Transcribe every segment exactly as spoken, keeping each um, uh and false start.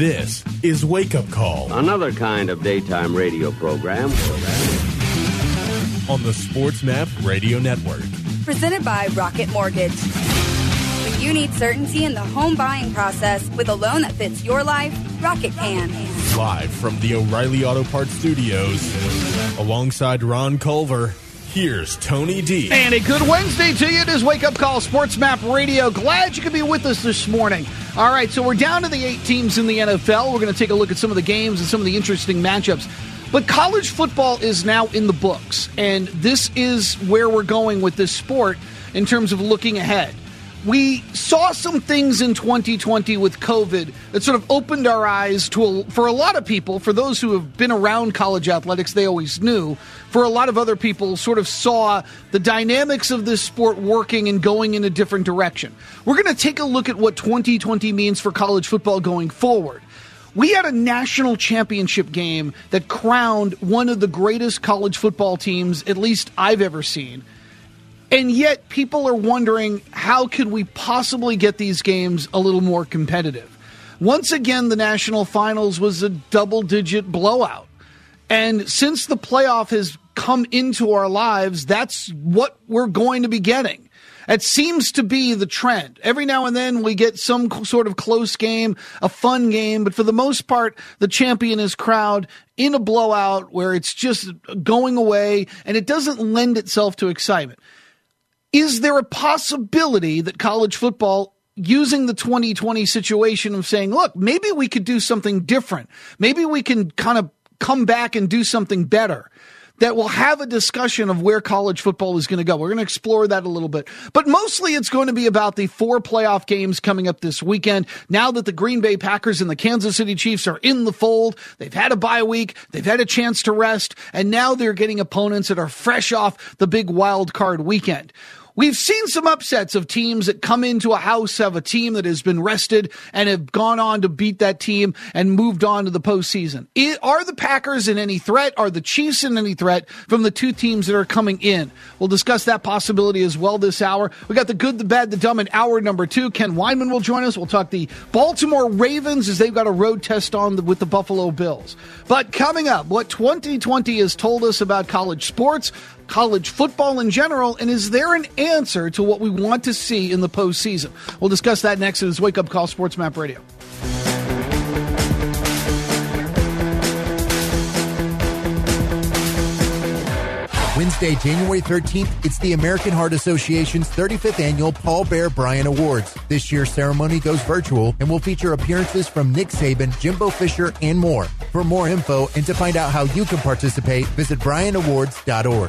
This is Wake Up Call. Another kind of daytime radio program. On the SportsMap Radio Network. Presented by Rocket Mortgage. When you need certainty in the home buying process with a loan that fits your life, Rocket can. Live from the O'Reilly Auto Parts Studios, alongside Ron Culver, here's Tony D. And a good Wednesday to you. It is Wake Up Call, SportsMap Radio. Glad you could be with us this morning. All right, so we're down to the eight teams in the N F L. We're going to take a look at some of the games and some of the interesting matchups. But college football is now in the books, and this is where we're going with this sport in terms of looking ahead. We saw some things in twenty twenty with COVID that sort of opened our eyes to, a, for a lot of people, for those who have been around college athletics, they always knew. For a lot of other people, sort of saw the dynamics of this sport working and going in a different direction. We're going to take a look at what twenty twenty means for college football going forward. We had a national championship game that crowned one of the greatest college football teams, at least I've ever seen. And yet people are wondering, how could we possibly get these games a little more competitive? Once again, the national finals was a double-digit blowout. And since the playoff has come into our lives, that's what we're going to be getting. It seems to be the trend. Every now and then we get some sort of close game, a fun game, but for the most part, the champion is crowned in a blowout where it's just going away and it doesn't lend itself to excitement. Is there a possibility that college football, using the twenty twenty situation of saying, look, maybe we could do something different. Maybe we can kind of come back and do something better, that will have a discussion of where college football is going to go. We're going to explore that a little bit. But mostly it's going to be about the four playoff games coming up this weekend. Now that the Green Bay Packers and the Kansas City Chiefs are in the fold, they've had a bye week, they've had a chance to rest, and now they're getting opponents that are fresh off the big wild card weekend. We've seen some upsets of teams that come into a house of a team that has been rested and have gone on to beat that team and moved on to the postseason. It, are the Packers in any threat? Are the Chiefs in any threat from the two teams that are coming in? We'll discuss that possibility as well this hour. We got the good, the bad, the dumb in hour number two. Ken Weinman will join us. We'll talk the Baltimore Ravens as they've got a road test on the, with the Buffalo Bills. But coming up, what twenty twenty has told us about college sports, college football in general, and is there an answer to what we want to see in the postseason? We'll discuss that next in this Wake Up Call SportsMap Radio. Wednesday, January thirteenth, it's the American Heart Association's thirty-fifth Annual Paul Bear Bryant Awards. This year's ceremony goes virtual and will feature appearances from Nick Saban, Jimbo Fisher, and more. For more info and to find out how you can participate, visit bryant awards dot org.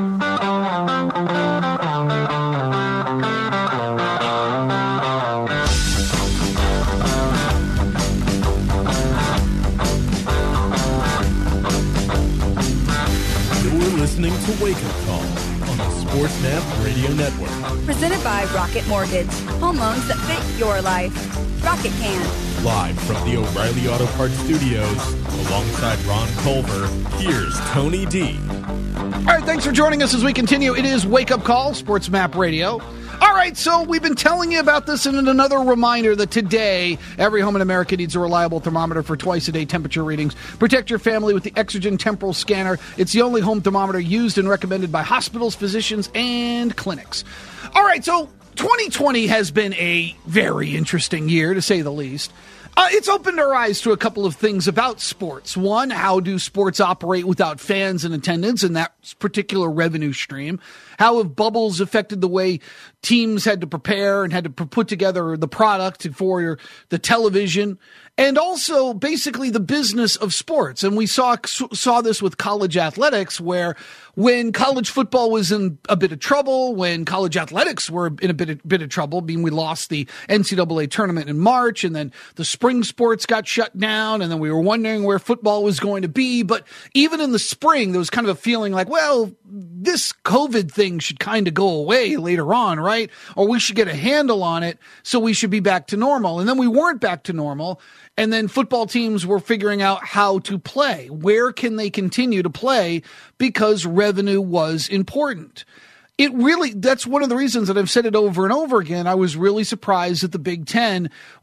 Listening to Wake Up Call on the SportsMap Radio Network. Presented by Rocket Mortgage. Home loans that fit your life. Rocket can. Live from the O'Reilly Auto Parts Studios, alongside Ron Culver, here's Tony D. All right, thanks for joining us as we continue. It is Wake Up Call, SportsMap Radio. All right, so we've been telling you about this, and another reminder that today, every home in America needs a reliable thermometer for twice-a-day temperature readings. Protect your family with the Exergen Temporal Scanner. It's the only home thermometer used and recommended by hospitals, physicians, and clinics. All right, so twenty twenty has been a very interesting year, to say the least. Uh, it's opened our eyes to a couple of things about sports. One, how do sports operate without fans in attendance and that particular revenue stream? How have bubbles affected the way teams had to prepare and had to put together the product for the television? And also basically the business of sports. And we saw saw this with college athletics, where when college football was in a bit of trouble, when college athletics were in a bit of, bit of trouble, being we lost the N C double A tournament in March, and then the spring sports got shut down, and then we were wondering where football was going to be. But even in the spring, there was kind of a feeling like, well, this COVID thing should kind of go away later on, right? Or we should get a handle on it, so we should be back to normal. And then we weren't back to normal. And then football teams were figuring out how to play. Where can they continue to play? Because revenue was important. It really, that's one of the reasons that I've said it over and over again. I was really surprised that the Big Ten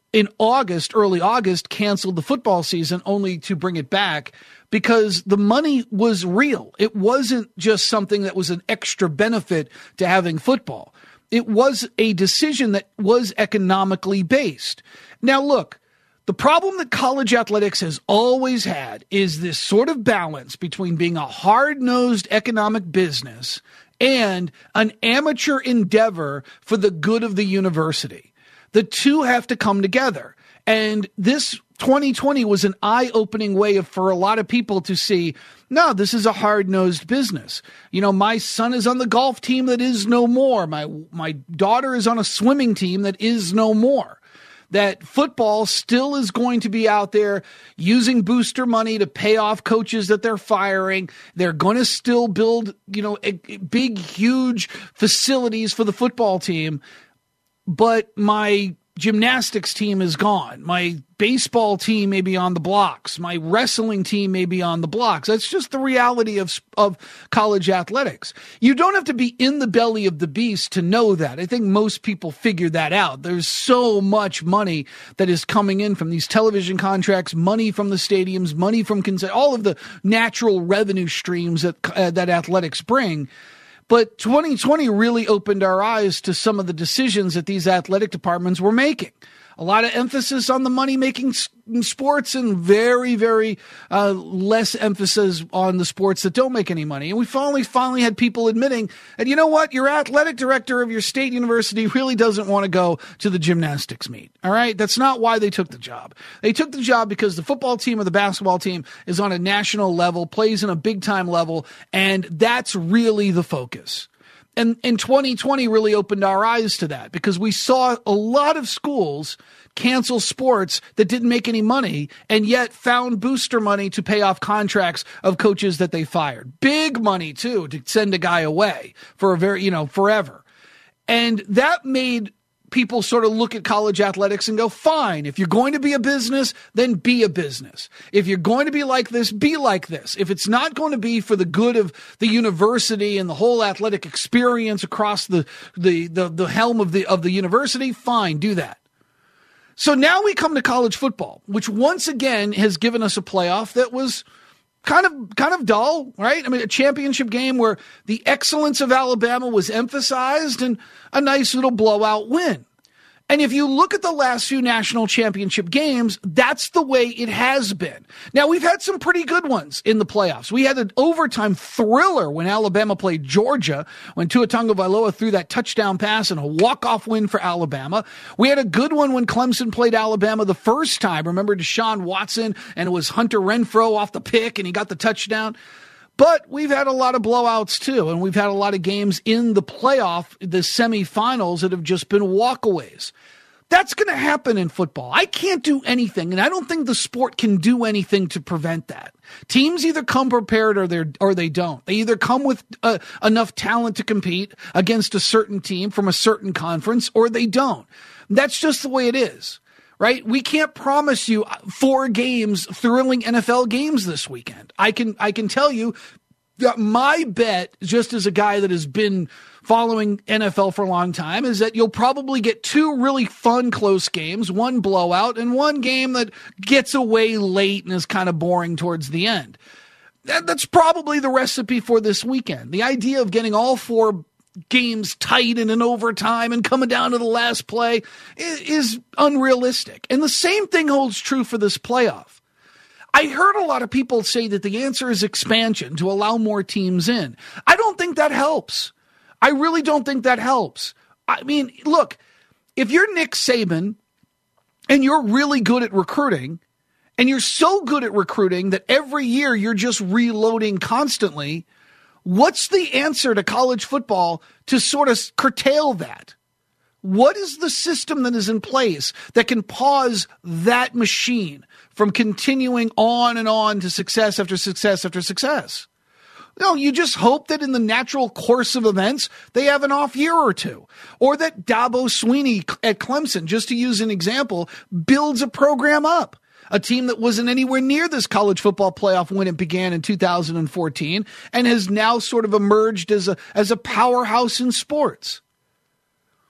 in August, early August, canceled the football season only to bring it back because the money was real. It wasn't just something that was an extra benefit to having football. It was a decision that was economically based. Now, look, the problem that college athletics has always had is this sort of balance between being a hard-nosed economic business and an amateur endeavor for the good of the university. The two have to come together. And this twenty twenty was an eye-opening way of, for a lot of people to see, no, this is a hard-nosed business. You know, my son is on the golf team that is no more. My my daughter is on a swimming team that is no more. That football still is going to be out there using booster money to pay off coaches that they're firing. They're going to still build, you know, a, a big, huge facilities for the football team. But my gymnastics team is gone. My baseball team may be on the blocks. My wrestling team may be on the blocks. That's just the reality of of college athletics. You don't have to be in the belly of the beast to know that. I think most people figure that out. There's so much money that is coming in from these television contracts, money from the stadiums, money from consent, all of the natural revenue streams that uh, that athletics bring. But twenty twenty really opened our eyes to some of the decisions that these athletic departments were making. A lot of emphasis on the money-making sports and very, very uh, less emphasis on the sports that don't make any money. And we finally, finally had people admitting, and you know what? Your athletic director of your state university really doesn't want to go to the gymnastics meet. All right? That's not why they took the job. They took the job because the football team or the basketball team is on a national level, plays in a big-time level, and that's really the focus. And, and twenty twenty really opened our eyes to that because we saw a lot of schools cancel sports that didn't make any money and yet found booster money to pay off contracts of coaches that they fired. Big money, too, to send a guy away for a very, you know, forever. And that made people sort of look at college athletics and go, fine, if you're going to be a business, then be a business. If you're going to be like this, be like this. If it's not going to be for the good of the university and the whole athletic experience across the the the, the helm of the of the university, fine, do that. So now we come to college football, which once again has given us a playoff that was kind of kind of dull, right? I mean, a championship game where the excellence of Alabama was emphasized and a nice little blowout win. And if you look at the last few national championship games, that's the way it has been. Now, we've had some pretty good ones in the playoffs. We had an overtime thriller when Alabama played Georgia, when Tua Tagovailoa threw that touchdown pass and a walk-off win for Alabama. We had a good one when Clemson played Alabama the first time. Remember Deshaun Watson, and it was Hunter Renfrow off the pick, and he got the touchdown. But we've had a lot of blowouts, too, and we've had a lot of games in the playoff, the semifinals, that have just been walkaways. That's going to happen in football. I can't do anything, and I don't think the sport can do anything to prevent that. Teams either come prepared or, they're, or they don't. They either come with uh, enough talent to compete against a certain team from a certain conference, or they don't. That's just the way it is. Right? We can't promise you four games, thrilling N F L games this weekend. I can, I can tell you that my bet, just as a guy that has been following N F L for a long time, is that you'll probably get two really fun, close games, one blowout and one game that gets away late and is kind of boring towards the end. That, that's probably the recipe for this weekend. The idea of getting all four games tight and in overtime and coming down to the last play is, is unrealistic. And the same thing holds true for this playoff. I heard a lot of people say that the answer is expansion to allow more teams in. I don't think that helps. I really don't think that helps. I mean, look, if you're Nick Saban and you're really good at recruiting, and you're so good at recruiting that every year you're just reloading constantly, what's the answer to college football to sort of curtail that? What is the system that is in place that can pause that machine from continuing on and on to success after success after success? No, you just hope that in the natural course of events, they have an off year or two. Or that Dabo Swinney at Clemson, just to use an example, builds a program up. A team that wasn't anywhere near this college football playoff when it began in two thousand fourteen and has now sort of emerged as a as a powerhouse in sports.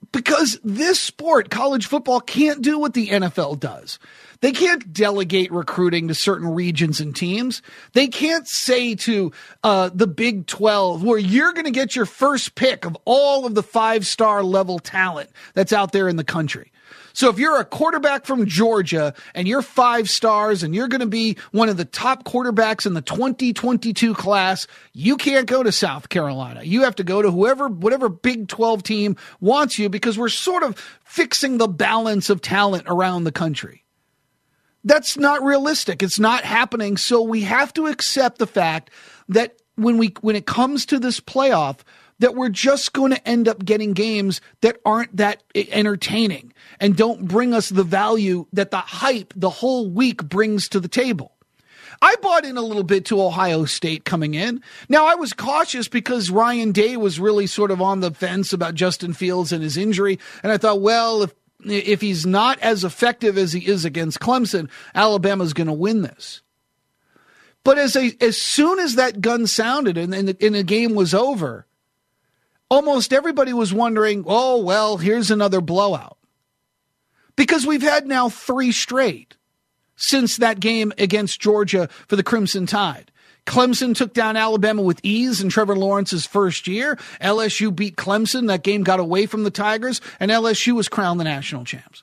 Because this sport, college football, can't do what the N F L does. They can't delegate recruiting to certain regions and teams. They can't say to uh, the Big twelve, where you're going to get your first pick of all of the five-star level talent that's out there in the country. So if you're a quarterback from Georgia and you're five stars and you're going to be one of the top quarterbacks in the twenty twenty-two class, you can't go to South Carolina. You have to go to whoever, whatever Big twelve team wants you, because we're sort of fixing the balance of talent around the country. That's not realistic. It's not happening. So we have to accept the fact that when we when it comes to this playoff, that we're just going to end up getting games that aren't that entertaining and don't bring us the value that the hype the whole week brings to the table. I bought in a little bit to Ohio State coming in. Now, I was cautious because Ryan Day was really sort of on the fence about Justin Fields and his injury. And I thought, well, if if he's not as effective as he is against Clemson, Alabama's going to win this. But as a, as soon as that gun sounded and, and, the, and the game was over, almost everybody was wondering, oh, well, here's another blowout. Because we've had now three straight since that game against Georgia for the Crimson Tide. Clemson took down Alabama with ease in Trevor Lawrence's first year. L S U beat Clemson. That game got away from the Tigers, and L S U was crowned the national champs.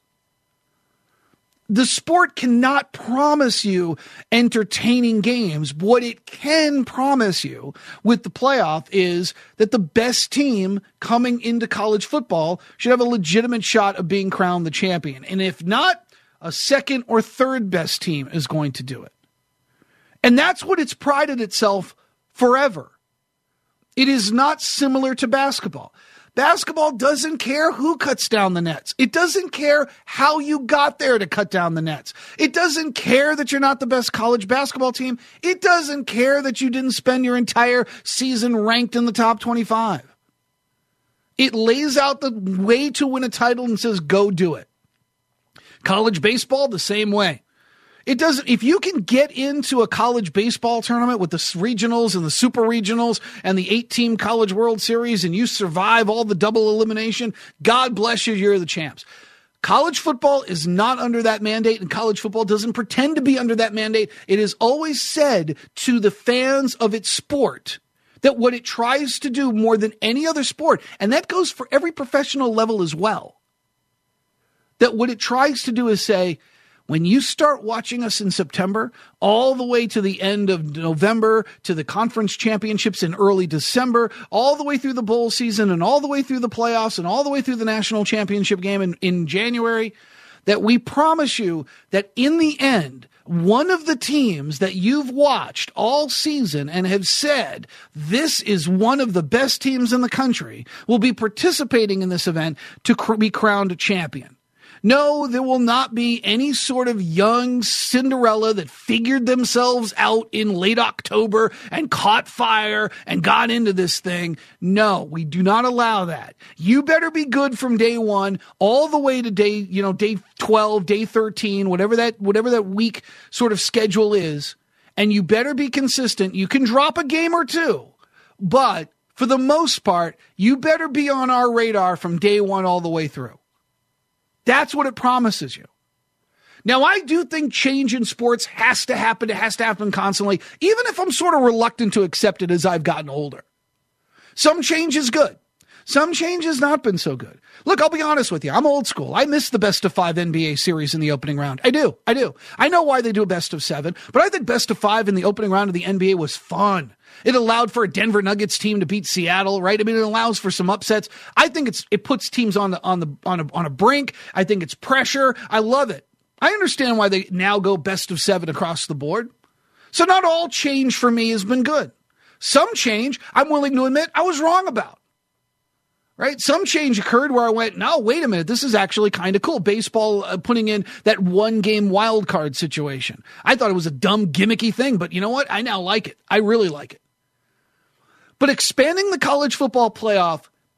The sport cannot promise you entertaining games. What it can promise you with the playoff is that the best team coming into college football should have a legitimate shot of being crowned the champion. And if not, a second or third best team is going to do it. And that's what it's prided itself forever. It is not similar to basketball. Basketball doesn't care who cuts down the nets. It doesn't care how you got there to cut down the nets. It doesn't care that you're not the best college basketball team. It doesn't care that you didn't spend your entire season ranked in the top twenty-five. It lays out the way to win a title and says, go do it. College baseball, the same way. It doesn't, if you can get into a college baseball tournament with the regionals and the super regionals and the eight team college World Series and you survive all the double elimination, God bless you, you're the champs. College football is not under that mandate, and college football doesn't pretend to be under that mandate. It is always said to the fans of its sport that what it tries to do more than any other sport, and that goes for every professional level as well, that what it tries to do is say, when you start watching us in September, all the way to the end of November, to the conference championships in early December, all the way through the bowl season and all the way through the playoffs and all the way through the national championship game in, in January, that we promise you that in the end, one of the teams that you've watched all season and have said, this is one of the best teams in the country, will be participating in this event to cr- be crowned a champion. No, there will not be any sort of young Cinderella that figured themselves out in late October and caught fire and got into this thing. No, we do not allow that. You better be good from day one all the way to day, you know, day twelve, day thirteen, whatever that, whatever that week sort of schedule is. And you better be consistent. You can drop a game or two, but for the most part, you better be on our radar from day one all the way through. That's what it promises you. Now, I do think change in sports has to happen. It has to happen constantly, even if I'm sort of reluctant to accept it as I've gotten older. Some change is good. Some change has not been so good. Look, I'll be honest with you. I'm old school. I miss the best of five N B A series in the opening round. I do. I do. I know why they do a best of seven, but I think best of five in the opening round of the N B A was fun. It allowed for a Denver Nuggets team to beat Seattle, right? I mean, it allows for some upsets. I think it's it puts teams on the on the on a on a brink. I think it's pressure. I love it. I understand why they now go best of seven across the board. So not all change for me has been good. Some change I'm willing to admit I was wrong about. Right? Some change occurred where I went, no, wait a minute, this is actually kind of cool. Baseball uh, putting in that one-game wild card situation. I thought it was a dumb, gimmicky thing, but you know what? I now like it. I really like it. But expanding the college football playoff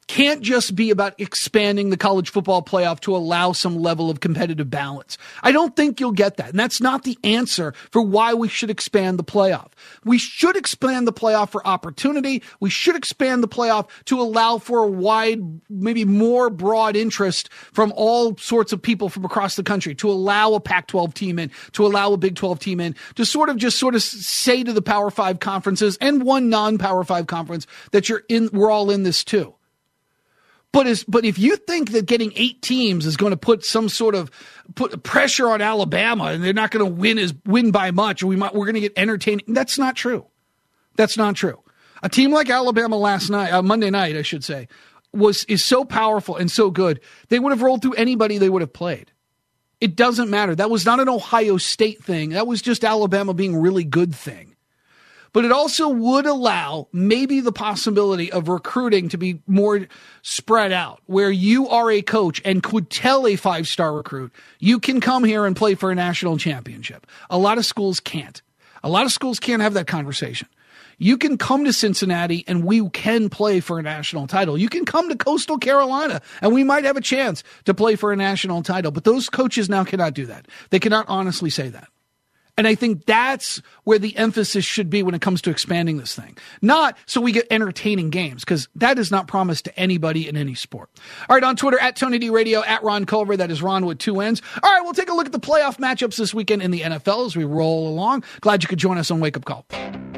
can't just be about expanding the college football playoff to allow some level of competitive balance. I don't think you'll get that. And that's not the answer for why we should expand the playoff. We should expand the playoff for opportunity. We should expand the playoff to allow for a wide, maybe more broad interest from all sorts of people from across the country, to allow a Pac twelve team in, to allow a Big twelve team in, to sort of just sort of say to the Power Five conferences and one non-Power Five conference that you're in, we're all in this too. But is but if you think that getting eight teams is going to put some sort of put pressure on Alabama and they're not going to win as win by much, or we might we're going to get entertaining, that's not true. That's not true. A team like Alabama last night, uh, Monday night, I should say, was is so powerful and so good. They would have rolled through anybody they would have played. It doesn't matter. That was not an Ohio State thing. That was just Alabama being a really good thing. But it also would allow maybe the possibility of recruiting to be more spread out, where you are a coach and could tell a five-star recruit, you can come here and play for a national championship. A lot of schools can't. A lot of schools can't have that conversation. You can come to Cincinnati and we can play for a national title. You can come to Coastal Carolina and we might have a chance to play for a national title. But those coaches now cannot do that. They cannot honestly say that. And I think that's where the emphasis should be when it comes to expanding this thing. Not so we get entertaining games, because that is not promised to anybody in any sport. All right, on Twitter, at Tony D Radio, at Ron Culver. That is Ron with two N's. All right, we'll take a look at the playoff matchups this weekend in the N F L as we roll along. Glad you could join us on Wake Up Call.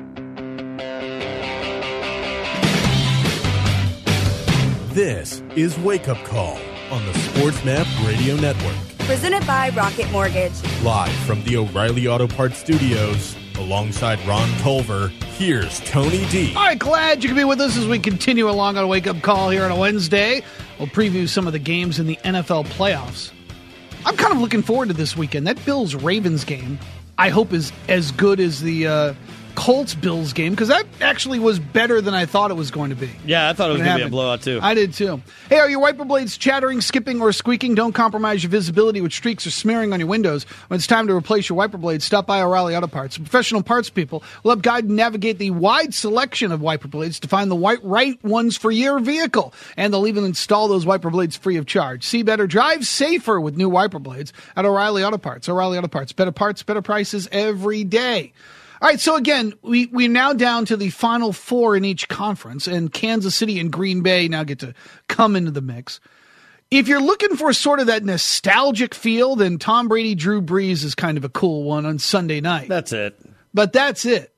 This is Wake Up Call on the SportsMap Radio Network. Presented by Rocket Mortgage. Live from the O'Reilly Auto Parts Studios, alongside Ron Culver, here's Tony D. All right, glad you can be with us as we continue along on Wake Up Call here on a Wednesday. We'll preview some of the games in the N F L playoffs. I'm kind of looking forward to this weekend. That Bills-Ravens game, I hope, is as good as the uh, Colts-Bills game, because that actually was better than I thought it was going to be. Yeah, I thought it was going to be a blowout, too. I did, too. Hey, are your wiper blades chattering, skipping, or squeaking? Don't compromise your visibility with streaks or smearing on your windows. When it's time to replace your wiper blades, stop by O'Reilly Auto Parts. Professional parts people will help guide and navigate the wide selection of wiper blades to find the white, right ones for your vehicle. And they'll even install those wiper blades free of charge. See better, drive safer with new wiper blades at O'Reilly Auto Parts. O'Reilly Auto Parts. Better parts, better prices every day. All right, so again, we, we're now down to the final four in each conference, and Kansas City and Green Bay now get to come into the mix. If you're looking for sort of that nostalgic feel, then Tom Brady, Drew Brees is kind of a cool one on Sunday night. That's it. But that's it.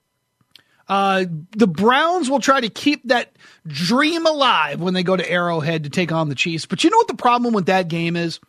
Uh, the Browns will try to keep that dream alive when they go to Arrowhead to take on the Chiefs. But you know what the problem with that game is?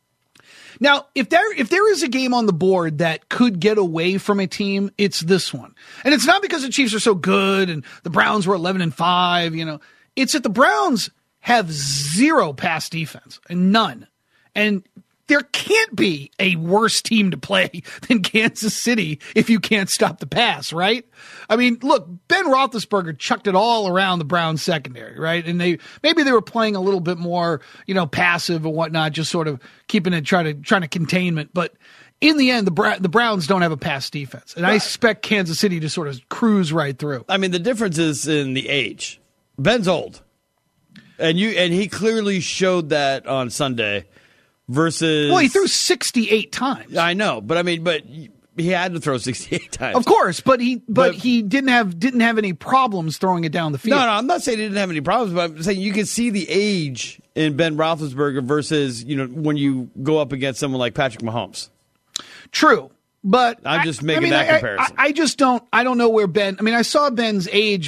Now, if there if there is a game on the board that could get away from a team, it's this one. And it's not because the Chiefs are so good and the Browns were eleven and five, you know. It's that the Browns have zero pass defense, and none. And there can't be a worse team to play than Kansas City if you can't stop the pass, right? I mean, look, Ben Roethlisberger chucked it all around the Browns secondary, right? And they maybe they were playing a little bit more, you know, passive and whatnot, just sort of keeping it, trying to trying to containment. But in the end, the Bra- the Browns don't have a pass defense, and right. I expect Kansas City to sort of cruise right through. I mean, the difference is in the age. Ben's old, and you and he clearly showed that on Sunday. Versus, well, he threw sixty-eight times. I know, but I mean, but he had to throw sixty-eight times, of course. But he, but, but he didn't have didn't have any problems throwing it down the field. No, no, I'm not saying he didn't have any problems, but I'm saying you can see the age in Ben Roethlisberger versus, you know, when you go up against someone like Patrick Mahomes. True, but I'm just I, making I mean, that I, comparison. I, I just don't. I don't know where Ben. I mean, I saw Ben's age,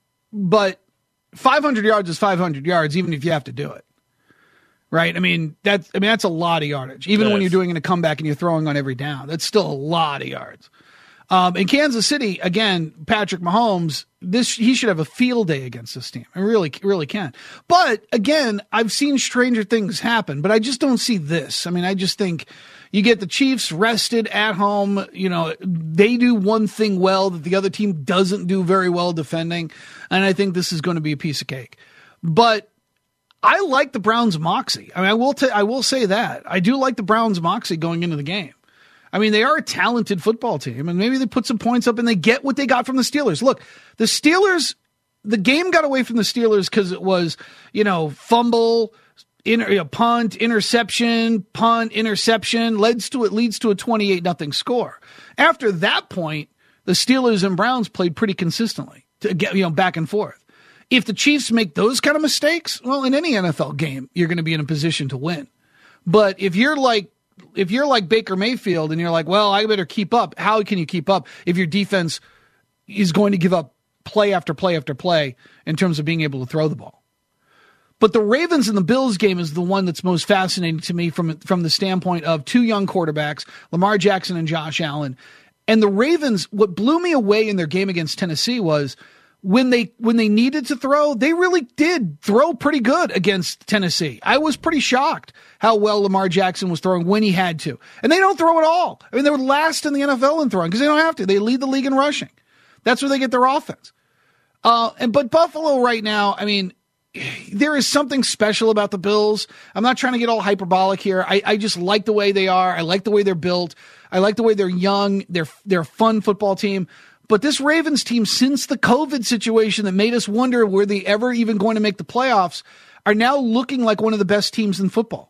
but five hundred yards is five hundred yards, even if you have to do it. Right, I mean that's I mean that's a lot of yardage. Even yes. when you're doing a comeback and you're throwing on every down, that's still a lot of yards. Um, in Kansas City, again, Patrick Mahomes, this he should have a field day against this team. I really, really can. But again, I've seen stranger things happen, but I just don't see this. I mean, I just think you get the Chiefs rested at home. You know, they do one thing well that the other team doesn't do very well defending, and I think this is going to be a piece of cake. But I like the Browns' moxie. I mean, I will t- I will say that. I do like the Browns' moxie going into the game. I mean, they are a talented football team, and maybe they put some points up and they get what they got from the Steelers. Look, the Steelers, the game got away from the Steelers because it was, you know, fumble, inter, you know, punt, interception, punt, interception, leads to it leads to a twenty-eight nothing score. After that point, the Steelers and Browns played pretty consistently to get, you know, back and forth. If the Chiefs make those kind of mistakes, well, in any N F L game, you're going to be in a position to win. But if you're like if you're like Baker Mayfield and you're like, well, I better keep up, how can you keep up if your defense is going to give up play after play after play in terms of being able to throw the ball? But the Ravens and the Bills game is the one that's most fascinating to me from from the standpoint of two young quarterbacks, Lamar Jackson and Josh Allen. And the Ravens, what blew me away in their game against Tennessee was when they when they needed to throw, they really did throw pretty good against Tennessee. I was pretty shocked how well Lamar Jackson was throwing when he had to. And they don't throw at all. I mean, they were last in the N F L in throwing because they don't have to. They lead the league in rushing. That's where they get their offense. Uh, and but Buffalo right now, I mean, there is something special about the Bills. I'm not trying to get all hyperbolic here. I, I just like the way they are. I like the way they're built. I like the way they're young. They're they're a fun football team. But this Ravens team, since the COVID situation that made us wonder were they ever even going to make the playoffs, are now looking like one of the best teams in football.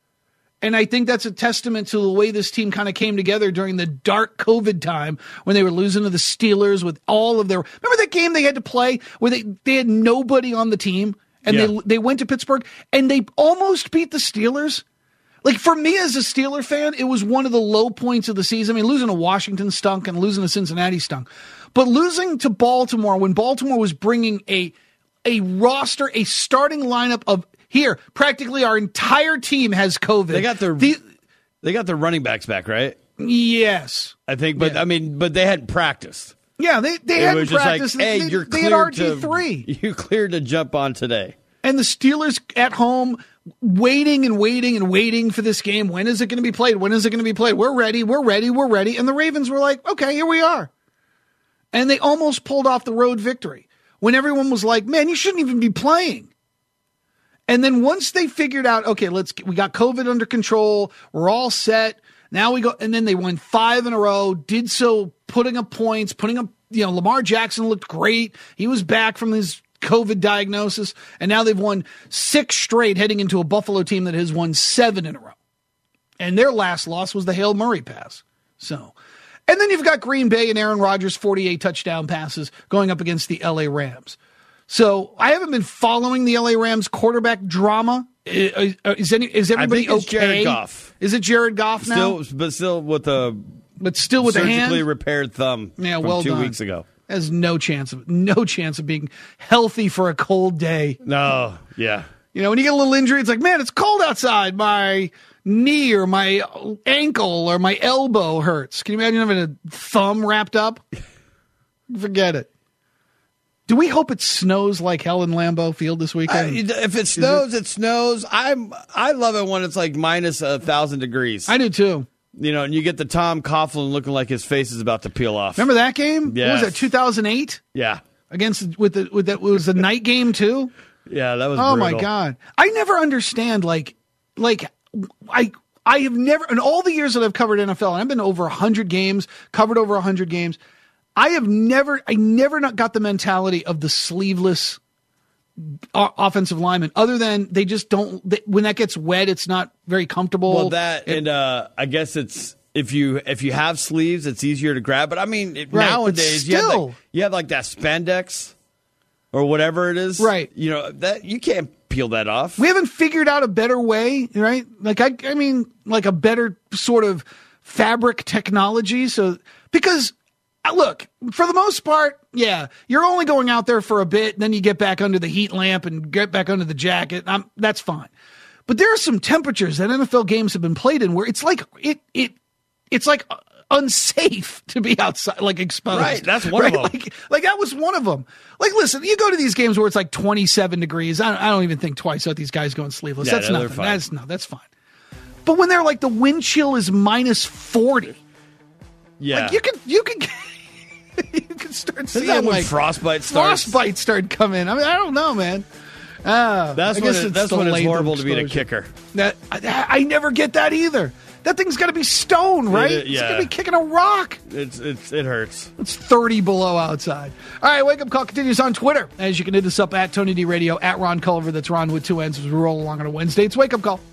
And I think that's a testament to the way this team kind of came together during the dark COVID time when they were losing to the Steelers with all of their... Remember that game they had to play where they, they had nobody on the team? And yeah. they they went to Pittsburgh and they almost beat the Steelers? Like, for me as a Steeler fan, it was one of the low points of the season. I mean, losing to Washington stunk and losing to Cincinnati stunk. But losing to Baltimore when Baltimore was bringing a a roster, a starting lineup of, here, practically our entire team has COVID. They got their, the, they got their running backs back, right? Yes. I think, but, yeah. I mean, but they hadn't practiced. Yeah, they, they it hadn't was just practiced. Like, hey, they, you're they cleared had R G three. To, you're cleared to jump on today. And the Steelers at home waiting and waiting and waiting for this game. When is it going to be played? When is it going to be played? We're ready. We're ready. We're ready. And the Ravens were like, okay, here we are. And they almost pulled off the road victory when everyone was like, man, you shouldn't even be playing. And then once they figured out, okay, let's, we got COVID under control. We're all set. Now we go. And then they won five in a row, did so putting up points, putting up, you know, Lamar Jackson looked great. He was back from his COVID diagnosis, and now they've won six straight heading into a Buffalo team that has won seven in a row. And their last loss was the Hail Murray pass. So, and then you've got Green Bay and Aaron Rodgers, forty-eight touchdown passes going up against the L A Rams. So I haven't been following the L A Rams quarterback drama. Is, is, any, is everybody I think it's okay? Jared Goff. Is it Jared Goff now? Still, but still with a but still with a surgically hand? repaired thumb. Yeah, from well two done. weeks ago. Has no chance of no chance of being healthy for a cold day. No, yeah. You know, when you get a little injury, it's like, man, it's cold outside. My knee or my ankle or my elbow hurts. Can you imagine having a thumb wrapped up? Forget it. Do we hope it snows like hell in Lambeau Field this weekend? I, if it snows, it? it snows. I'm I love it when it's like minus a thousand degrees. I do too. You know, and you get the Tom Coughlin looking like his face is about to peel off. Remember that game? Yeah. What was that, two thousand eight? Yeah. Against with the with that was the night game too? Yeah, that was Oh brutal. my God. I never understand like like I I have never in all the years that I've covered N F L, and I've been to over one hundred games, covered over one hundred games, I have never I never not got the mentality of the sleeveless offensive linemen, other than they just don't, they, when that gets wet, it's not very comfortable. Well, that, it, and uh, I guess it's, if you if you have sleeves, it's easier to grab. But I mean, it, right, nowadays, still, you, have like, you have like that spandex or whatever it is. Right. You know, that you can't peel that off. We haven't figured out a better way, right? Like, I, I mean, like a better sort of fabric technology. So, because, look, for the most part, yeah, you're only going out there for a bit, and then you get back under the heat lamp and get back under the jacket. I'm, that's fine. But there are some temperatures that N F L games have been played in where it's like it it it's like unsafe to be outside, like exposed. Right, that's one right? of them. Like, like that was one of them. Like, listen, you go to these games where it's like twenty-seven degrees. I don't, I don't even think twice about these guys going sleeveless. Yeah, that's no, nothing. That's no, that's fine. But when they're like the wind chill is minus forty, yeah, like you can you can. You can start seeing that when like frostbite starts. Frostbite started coming. I mean, I don't know, man. Uh, that's I when guess it, it's that's when it's delayed horrible to be a exposure. kicker. That I, I never get that either. That thing's got to be stone, right? It, yeah. It's going to be kicking a rock. It's it's it hurts. It's thirty below outside. All right, Wake Up Call continues on Twitter. As you can hit us up at Tony D Radio, at Ron Culver. That's Ron with two N's as we roll along on a Wednesday. It's Wake Up Call.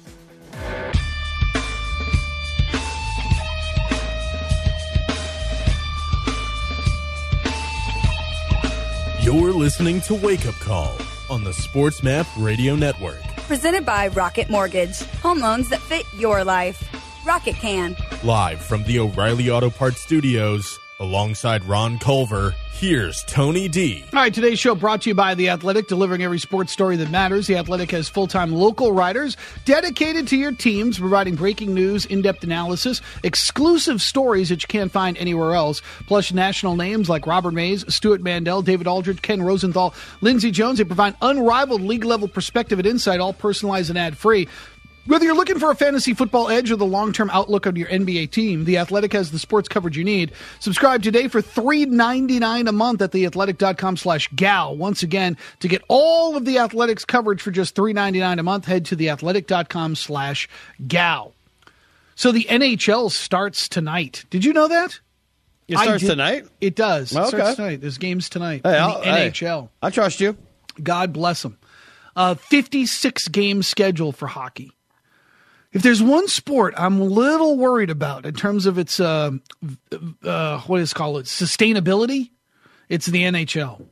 You're listening to Wake Up Call on the Sports Map Radio Network. Presented by Rocket Mortgage. Home loans that fit your life. Rocket can. Live from the O'Reilly Auto Parts Studios, alongside Ron Culver, here's Tony D. All right, today's show brought to you by The Athletic, delivering every sports story that matters. The Athletic has full-time local writers dedicated to your teams, providing breaking news, in-depth analysis, exclusive stories that you can't find anywhere else, plus national names like Robert Mays, Stuart Mandel, David Aldridge, Ken Rosenthal, Lindsey Jones. They provide unrivaled league-level perspective and insight, all personalized and ad-free. Whether you're looking for a fantasy football edge or the long-term outlook on your N B A team, The Athletic has the sports coverage you need. Subscribe today for three ninety-nine a month at theathletic.com slash gal. Once again, to get all of The Athletic's coverage for just three ninety-nine a month, head to theathletic.com slash gal. So the N H L starts tonight. Did you know that? It starts tonight? It does. It Okay. starts tonight. There's games tonight Hey, in I'll- the N H L. Hey, I trust you. God bless them. Uh, fifty-six game schedule for hockey. If there's one sport I'm a little worried about in terms of its, uh, uh, what is it called, its sustainability, it's the N H L.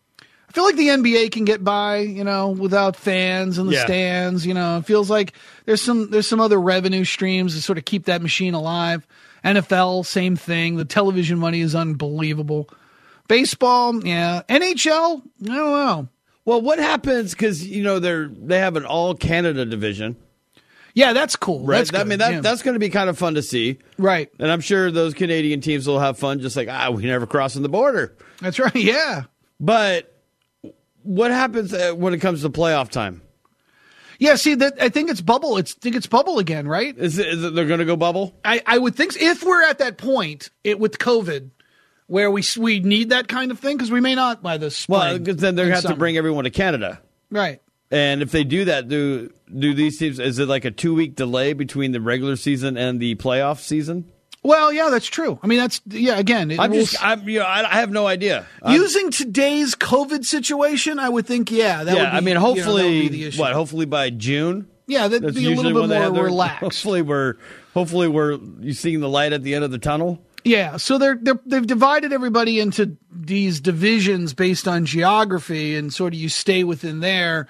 I feel like the N B A can get by, you know, without fans in the Yeah. stands. You know, it feels like there's some there's some other revenue streams to sort of keep that machine alive. N F L, same thing. The television money is unbelievable. Baseball, yeah. N H L, I don't know. Well, what happens, because, you know, they're they have an all-Canada division. Yeah, that's cool. Right. That's I good. mean, that yeah. that's going to be kind of fun to see. Right. And I'm sure those Canadian teams will have fun, just like, ah, we never crossing the border. That's right. Yeah. But what happens uh, when it comes to playoff time? Yeah. See, that I think it's bubble. It's I think it's bubble again, right? Is it, is it they're going to go bubble? I, I would think so. If we're at that point it, with COVID, where we we need that kind of thing, because we may not by the spring. Well, because then they're going to have summer. to bring everyone to Canada. Right. And if they do that, do do these teams? Is it like a two week delay between the regular season and the playoff season? Well, yeah, that's true. I mean, that's yeah. Again, it I'm will, just, I'm, you know, I, I have no idea. I'm- using today's COVID situation, I would think, yeah, that yeah, would be, I mean, you know, that would hopefully, be the issue. what? Hopefully by June. Yeah, that'd That's be a little usually bit when they more have their- relaxed. Hopefully, we're hopefully we're you seeing the light at the end of the tunnel. Yeah, so they're, they're they've divided everybody into these divisions based on geography, and sort of you stay within there.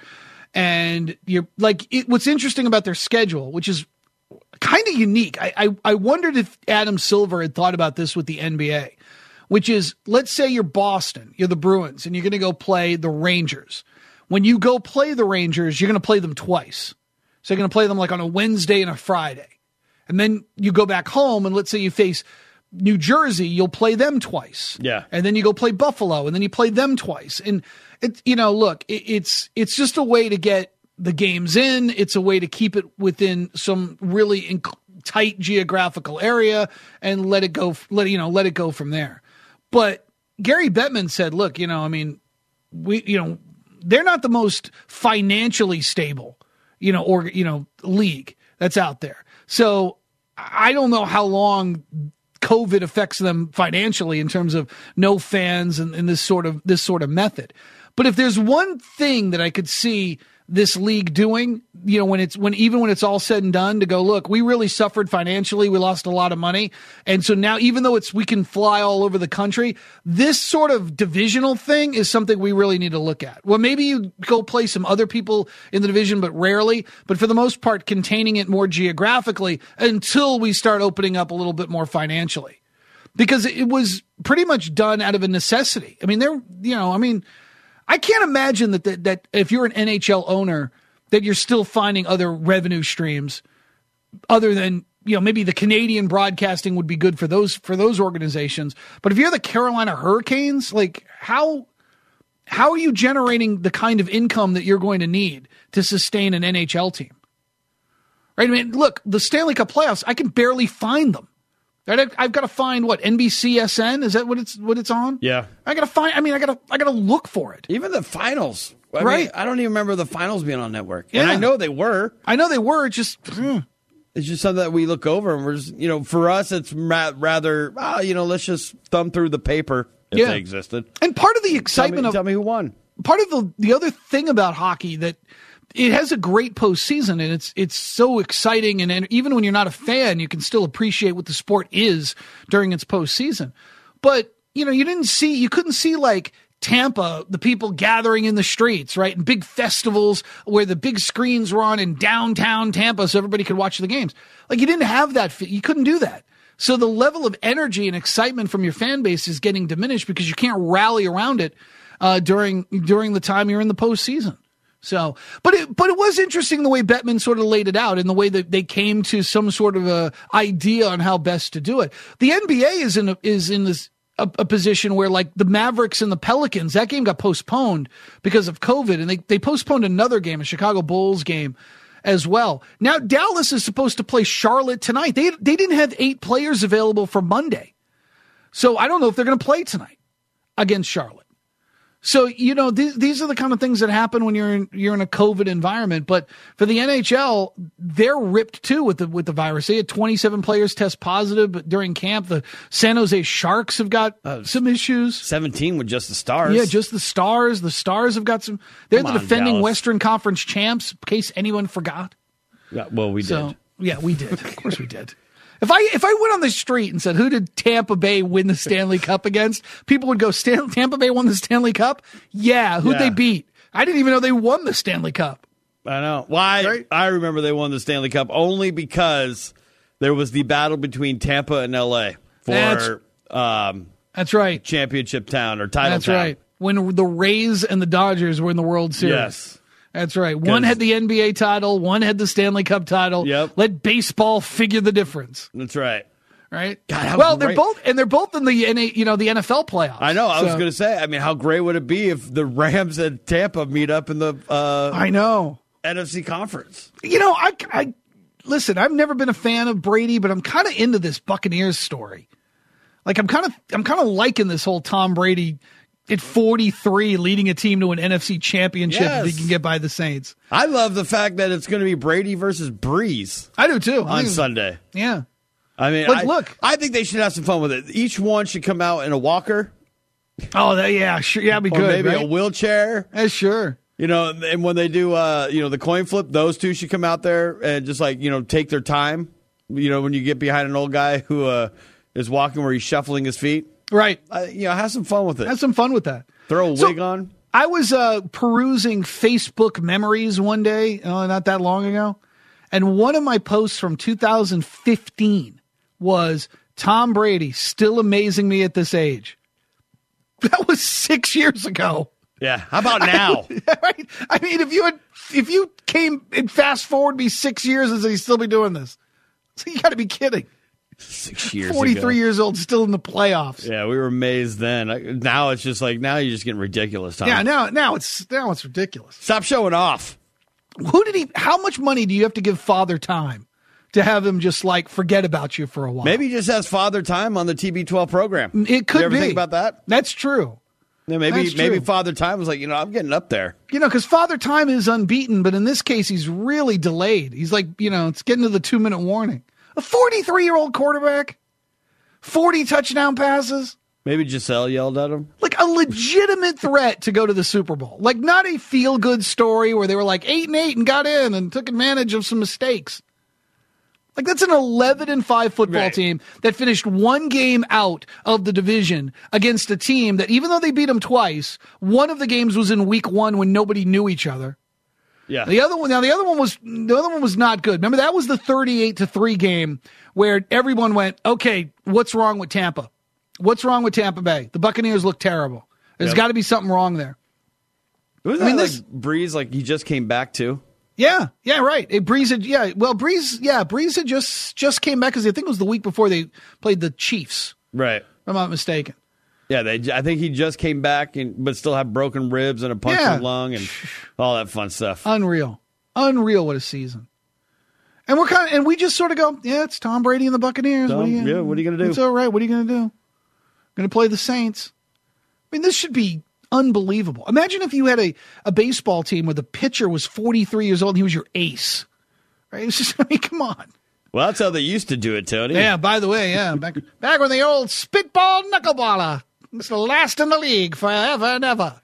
And you're like, it, what's interesting about their schedule, which is kind of unique. I, I I wondered if Adam Silver had thought about this with the N B A, which is, let's say you're Boston, you're the Bruins, and you're going to go play the Rangers. When you go play the Rangers, you're going to play them twice. So you're going to play them like on a Wednesday and a Friday. And then you go back home, and let's say you face New Jersey, you'll play them twice. Yeah. And then you go play Buffalo, and then you play them twice. And it, you know, look, it, it's it's just a way to get the games in. It's a way to keep it within some really inc- tight geographical area and let it go. Let you know, let it go from there. But Gary Bettman said, "Look, you know, I mean, we, you know, they're not the most financially stable, you know, or you know, league that's out there. So I don't know how long COVID affects them financially in terms of no fans and, and this sort of this sort of method. But if there's one thing that I could see this league doing, you know, when it's when even when it's all said and done, to go, look, we really suffered financially, we lost a lot of money, and so now even though it's we can fly all over the country, this sort of divisional thing is something we really need to look at. Well, maybe you go play some other people in the division, but rarely, but for the most part, containing it more geographically until we start opening up a little bit more financially, because it was pretty much done out of a necessity. I mean, they're you know, I mean. I can't imagine that, that that if you're an N H L owner, that you're still finding other revenue streams other than, you know, maybe the Canadian broadcasting would be good for those for those organizations. But if you're the Carolina Hurricanes, like how how are you generating the kind of income that you're going to need to sustain an N H L team? Right? I mean, look, the Stanley Cup playoffs, I can barely find them. Right? I've got to find what N B C S N is that what it's what it's on? Yeah, I got to find. I mean, I got to I got to look for it. even the finals, I Right. mean, I don't even remember the finals being on network, Yeah. and I know they were. I know they were just. hmm. It's just something that we look over and we're just, you know, for us, it's ra- rather, oh, you know, let's just thumb through the paper if Yeah. they existed. And part of the Tell me, excitement of tell me who won. part of the the other thing about hockey that it has a great postseason, and it's it's so exciting, and, and even when you're not a fan, you can still appreciate what the sport is during its postseason. But you know, you didn't see, you couldn't see like Tampa, the people gathering in the streets, right, and big festivals where the big screens were on in downtown Tampa, so everybody could watch the games. Like you didn't have that, you couldn't do that. So the level of energy and excitement from your fan base is getting diminished because you can't rally around it uh, during during the time you're in the postseason. So, but it but it was interesting the way Bettman sort of laid it out and the way that they came to some sort of a idea on how best to do it. The N B A is in a, is in this a, a position where like the Mavericks and the Pelicans, that game got postponed because of COVID, and they they postponed another game, a Chicago Bulls game as well. Now Dallas is supposed to play Charlotte tonight. They they didn't have eight players available for Monday, so I don't know if they're going to play tonight against Charlotte. So, you know, th- these are the kind of things that happen when you're in, you're in a COVID environment. But for the N H L, they're ripped too with the with the virus. They had twenty-seven players test positive but during camp. The San Jose Sharks have got uh, some issues. seventeen with just the Stars. Yeah, just the Stars. The Stars have got some. They're Come the on, defending Dallas. Western Conference champs, in case anyone forgot. Yeah, well, we So, did. yeah, we did. Of course we did. If I if I went on the street and said, who did Tampa Bay win the Stanley Cup against? People would go, Stan- Tampa Bay won the Stanley Cup? Yeah. Who'd Yeah. they beat? I didn't even know they won the Stanley Cup. I know. Why? Right? I remember they won the Stanley Cup only because there was the battle between Tampa and L A for That's- um, That's right. championship town or title That's town. right. When the Rays and the Dodgers were in the World Series. Yes. That's right. One had the N B A title, one had the Stanley Cup title. Yep. Let baseball figure the difference. That's right. Right? God, how well, they're great. both and they're both in the N A, you know, the N F L playoffs. I know. I was So- going to say, I mean, how great would it be if the Rams and Tampa meet up in the uh, I know. N F C conference? You know, I, I listen, I've never been a fan of Brady, but I'm kind of into this Buccaneers story. Like I'm kind of I'm kind of liking this whole Tom Brady at forty-three leading a team to an N F C championship Yes. if he can get by the Saints. I love the fact that it's going to be Brady versus Breeze I do too. I on think- Sunday. Yeah. I mean, But I, look- I think they should have some fun with it. Each one should come out in a walker Oh, that, yeah, sure. Yeah, it'd be or good. maybe right? a wheelchair. Yeah, sure. You know, and when they do, uh, you know, the coin flip, those two should come out there and just like, you know, take their time. You know, when you get behind an old guy who uh, is walking where he's shuffling his feet, Right. uh, you know, have some fun with it. Have some fun with that. Throw a So- wig on. I was uh, perusing Facebook memories one day, uh, not that long ago, and one of my posts from two thousand fifteen was Tom Brady still amazing me at this age. That was six years ago. Yeah. How about now? Right? I mean, if you had, if you came and fast forward me six years and said he'd still be doing this, so you got to be kidding. Six years Forty-three ago. year old still in the playoffs. Yeah, we were amazed then. I- Now it's just like, now you're just getting ridiculous, Tom. Yeah, now now it's now it's ridiculous. Stop showing off. Who did he? How much money do you have to give Father Time to have him just like forget about you for a while? Maybe he just has father time on the T B twelve program. It could you ever be. think about that? That's true. Yeah, maybe That's maybe true. Father Time was like, you know, I'm getting up there. You know, because Father Time is unbeaten, but in this case, he's really delayed. He's like, you know, it's getting to the two minute warning. A forty-three year old quarterback, forty touchdown passes, Maybe Giselle yelled at him. like a legitimate threat to go to the Super Bowl. Like not a feel good story where they were like eight and eight and got in and took advantage of some mistakes. Like that's an eleven and five football Right. team that finished one game out of the division against a team that even though they beat them twice, one of the games was in week one when nobody knew each other. Yeah. The other one, now the other one was the other one was not good. Remember that was the thirty-eight to three game where everyone went, "Okay, what's wrong with Tampa? What's wrong with Tampa Bay? The Buccaneers look terrible. There's Yep. got to be something wrong there." Was I mean, that this- like Breeze, like he just came back too? Yeah, yeah, right. It, Breeze had, yeah, well, Breeze, yeah, Breeze had just just came back because I think it was the week before they played the Chiefs. Right. If I'm not mistaken. Yeah, they. I think he just came back, and but still had broken ribs and a punctured Yeah. lung and all that fun stuff. Unreal, unreal. What a season. And we're kind of, and we just sort of go, yeah, it's Tom Brady and the Buccaneers. Tom, what are you, yeah, what are you gonna do? It's all right. What are you going to do? Going to play the Saints. I mean, this should be unbelievable. Imagine if you had a, a baseball team where the pitcher was forty-three years old and he was your ace. Right? It's just, I mean, come on. Well, that's how they used to do it, Tony. Yeah, by the way, yeah. Back, back when the old spitball knuckleballer was the last in the league forever and ever.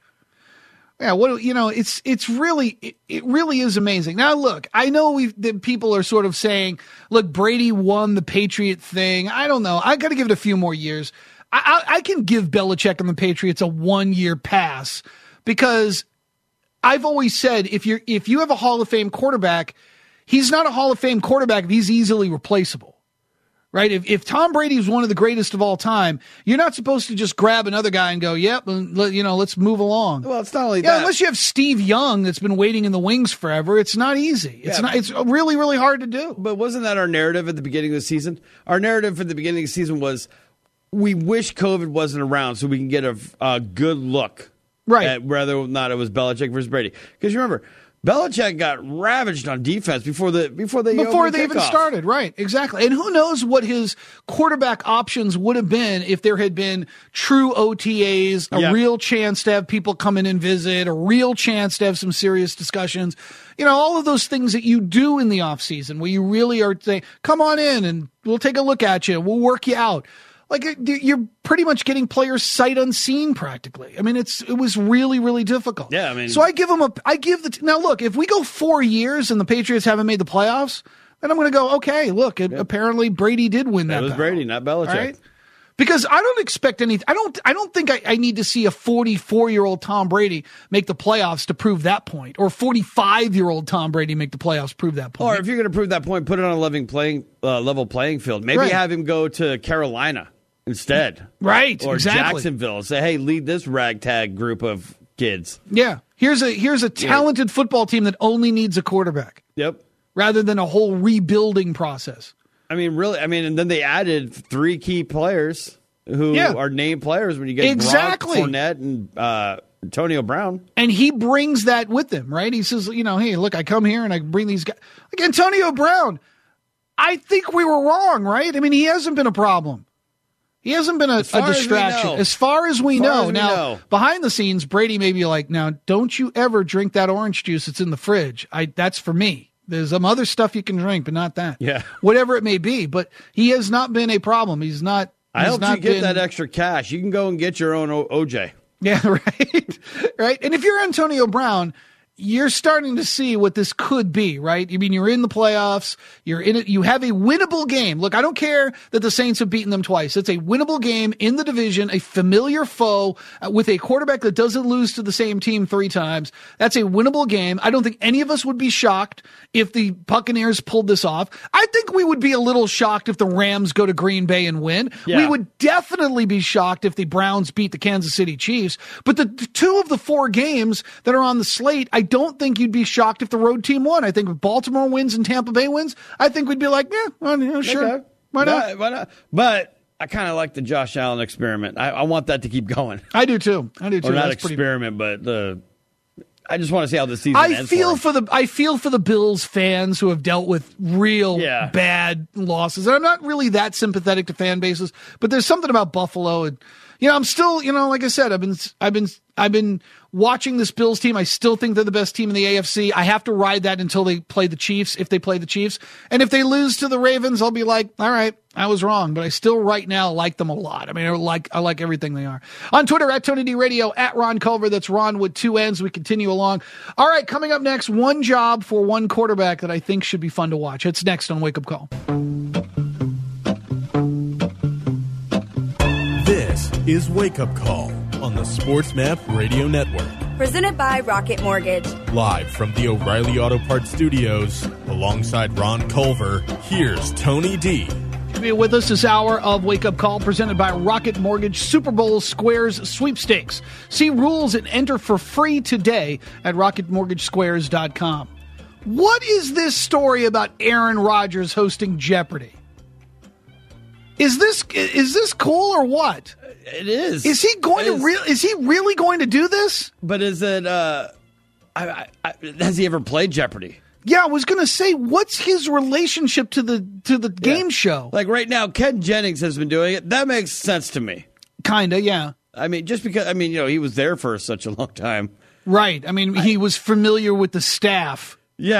Yeah, what you know, it's it's really it, it really is amazing. Now, look, I know we that people are sort of saying, look, Brady won the Patriot thing. I don't know. I got to give it a few more years. I, I, I can give Belichick and the Patriots a one year pass because I've always said if you're if you have a Hall of Fame quarterback, he's not a Hall of Fame quarterback if he's easily replaceable. Right? If if Tom Brady is one of the greatest of all time, you're not supposed to just grab another guy and go, yep, you know, let's move along. Well, it's not only yeah, that. Unless you have Steve Young that's been waiting in the wings forever, it's not easy. It's yeah, not. It's really, really hard to do. But wasn't that our narrative at the beginning of the season? Our narrative at the beginning of the season was we wish COVID wasn't around so we can get a, a good look right. at whether or not it was Belichick versus Brady. Because you remember, Belichick got ravaged on defense before the before they before they even kickoff. started, right? Exactly. And who knows what his quarterback options would have been if there had been true O T As, a yep. real chance to have people come in and visit, a real chance to have some serious discussions. You know, all of those things that you do in the off season where you really are saying, "Come on in and we'll take a look at you. We'll work you out." Like you're pretty much getting players sight unseen practically. I mean, it's it was really, really difficult. Yeah, I mean, so I give them a, I give the, now look, if we go four years and the Patriots haven't made the playoffs, then I'm going to go, okay, look, it, yeah. apparently Brady did win that. It was battle. Brady, not Belichick. Right? Because I don't expect any, I don't, I don't think I, I need to see a forty-four year old Tom Brady make the playoffs to prove that point, or forty-five year old Tom Brady make the playoffs to prove that point. Or if you're going to prove that point, put it on a level playing, uh, level playing field. Maybe right. have him go to Carolina instead. Right, or exactly. Jacksonville. Say, hey, lead this ragtag group of kids. Yeah. Here's a here's a talented yeah. football team that only needs a quarterback. Yep. Rather than a whole rebuilding process. I mean, really, I mean, and then they added three key players who yeah. are named players when you get exactly. Gronk, Fournette, and uh, Antonio Brown. And he brings that with him, right? He says, you know, hey, look, I come here and I bring these guys. Like Antonio Brown, I think we were wrong, right? I mean, he hasn't been a problem. He hasn't been a, a distraction. As far as we as far know. As we now, know. Behind the scenes, Brady may be like, now, don't you ever drink that orange juice that's in the fridge. I That's for me. There's some other stuff you can drink, but not that. Yeah. Whatever it may be. But he has not been a problem. He's not. I he's helped not you get been, that extra cash. You can go and get your own o- OJ. Yeah, right. Right. And if you're Antonio Brown, you're starting to see what this could be, right? I mean, you're in the playoffs. You're in it. You have a winnable game. Look, I don't care that the Saints have beaten them twice. It's a winnable game in the division, a familiar foe uh, with a quarterback that doesn't lose to the same team three times. That's a winnable game. I don't think any of us would be shocked if the Buccaneers pulled this off. I think we would be a little shocked if the Rams go to Green Bay and win. Yeah. We would definitely be shocked if the Browns beat the Kansas City Chiefs. But the, the two of the four games that are on the slate, I don't think you'd be shocked if the road team won. I think if Baltimore wins and Tampa Bay wins, I think we'd be like, yeah, well, you know, sure. Okay. Why not? Why not? But I kind of like the Josh Allen experiment. I, I want that to keep going. I do too. I do too. Or not That's experiment, pretty... but the. I just want to see how the season I ends. feel for, for the I feel for the Bills fans who have dealt with real yeah. bad losses. And I'm not really that sympathetic to fan bases, but there's something about Buffalo, and you know, I'm still, you know, like I said, I've been I've been I've been watching this Bills team. I still think they're the best team in the A F C. I have to ride that until they play the Chiefs, if they play the Chiefs. And if they lose to the Ravens, I'll be like, all right, I was wrong. But I still right now like them a lot. I mean, I like I like everything they are. On Twitter, at Tony D Radio, at Ron Culver. That's Ron with two N's. We continue along. All right, coming up next, one job for one quarterback that I think should be fun to watch. It's next on Wake Up Call. This is Wake Up Call on the Sports Map Radio Network. Presented by Rocket Mortgage. Live from the O'Reilly Auto Parts Studios, alongside Ron Culver, here's Tony D. Be with us this hour of Wake Up Call, presented by Rocket Mortgage Super Bowl Squares Sweepstakes. See rules and enter for free today at rocket mortgage squares dot com. What is this story about Aaron Rodgers hosting Jeopardy? Is this is this cool or what? It is. Is he going it to is. real? Is he really going to do this? But is it? Uh, I, I, I, has he ever played Jeopardy? Yeah, I was going to say, what's his relationship to the to the game Yeah. show? Like right now, Ken Jennings has been doing it. That makes sense to me. Kinda, yeah. I mean, just because I mean, you know, he was there for such a long time. Right. I mean, he was familiar with the staff. Yeah.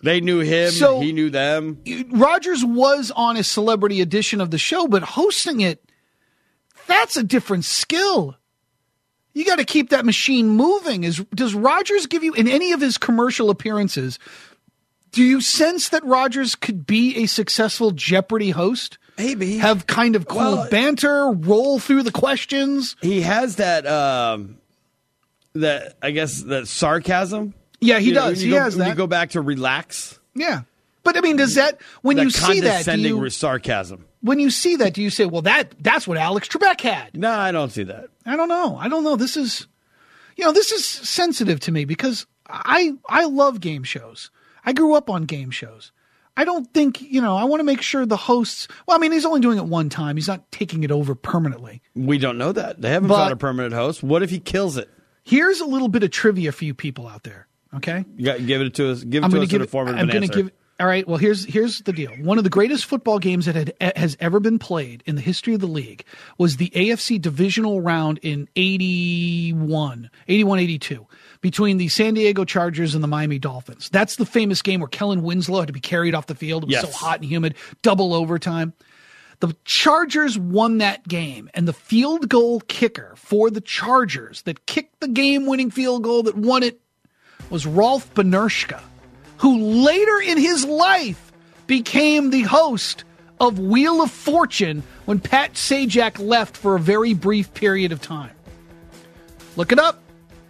They knew him. So, he knew them. Rodgers was on a celebrity edition of the show, but hosting it, that's a different skill. You got to keep that machine moving. Is does Rodgers give you, in any of his commercial appearances, do you sense that Rodgers could be a successful Jeopardy host? Maybe. Have kind of cool well, banter, roll through the questions. He has that, um, that I guess, that sarcasm. Yeah, he you does. Know, he go, has that. When you go back to relax. Yeah. But, I mean, does that, when that you see that, do you, sarcasm. When you see that, do you say, well, that that's what Alex Trebek had? No, I don't see that. I don't know. I don't know. This is, you know, this is sensitive to me because I I love game shows. I grew up on game shows. I don't think, you know, I want to make sure the hosts, well, I mean, he's only doing it one time. He's not taking it over permanently. We don't know that. They haven't but found a permanent host. What if he kills it? Here's a little bit of trivia for you people out there, okay? You got, give it to us. Give it I'm to gonna us give in a form of I'm an gonna answer. Give, all right, well, here's here's the deal. One of the greatest football games that had, has ever been played in the history of the league was the A F C divisional round in eighty-one, eighty-one eighty-two between the San Diego Chargers and the Miami Dolphins. That's the famous game where Kellen Winslow had to be carried off the field. It was yes. so hot and humid, double overtime. The Chargers won that game, and the field goal kicker for the Chargers that kicked the game-winning field goal that won it was Rolf Benershka, who later in his life became the host of Wheel of Fortune when Pat Sajak left for a very brief period of time. Look it up.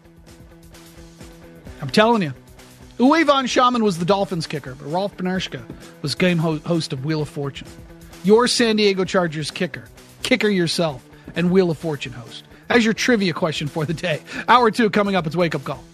I'm telling you. Uwe von Schamann was the Dolphins kicker, but Rolf Benershka was game ho- host of Wheel of Fortune. Your San Diego Chargers kicker, kicker yourself, and Wheel of Fortune host. As your trivia question for the day. Hour two coming up, it's Wake Up Call.